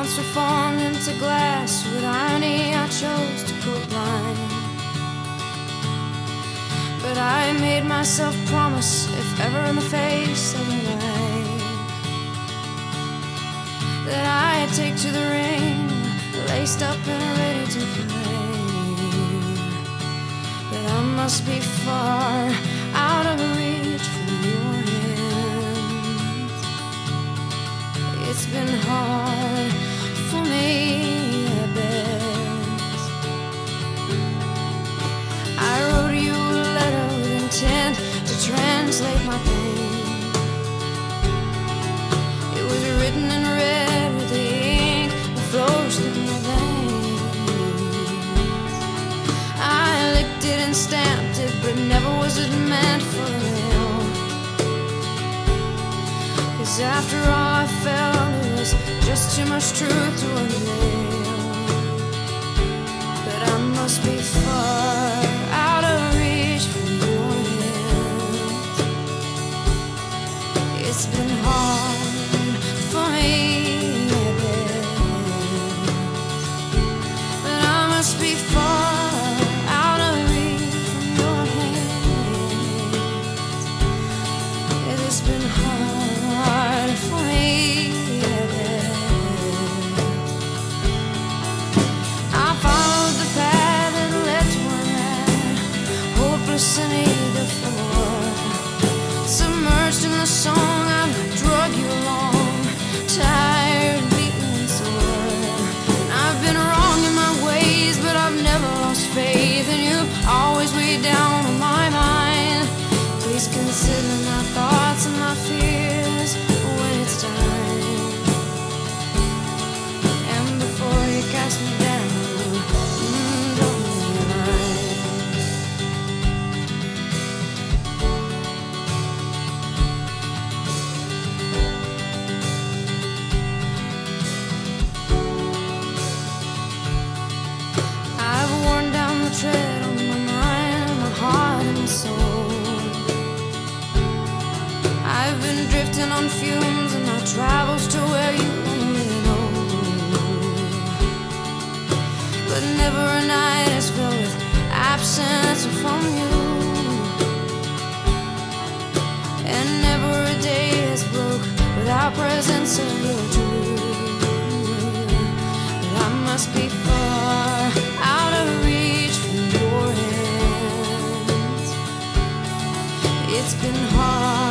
monster formed into glass. With irony I chose to go blind, but I made myself promise, if ever in the face of the night, that I'd take to the ring, laced up and ready to fight. But I must be far out of reach from your hands. It's been hard for me at best. I wrote you a letter with intent to translate my pain. It was written in red with the ink that flows through my veins. I licked it and stamped it, but never was it meant for the mail. 'Cause after all I felt, it was just too much truth to unveil. But I must be far out of reach from your hands. It's been hard for me at best, but I must be far out of reach from your hands. It's been hard for me at best. I followed the path that led to where I'm at, hopeless and eager for more. Submerged in the song, I've drug you along, tired, beaten and sore. And I've been wrong in my ways, but I've never lost faith, and you always weigh down on my mind. Please consider my thoughts and my fears when it's time. And before you cast me down, don't lose your mind. I've worn down the tread on my mind, my heart and my soul. I've been drifting on fumes in my travels to where you only know. But never a night is filled with absence from you, and never a day is broke without presence of your truth. But I must be far out of reach from your hands. It's been hard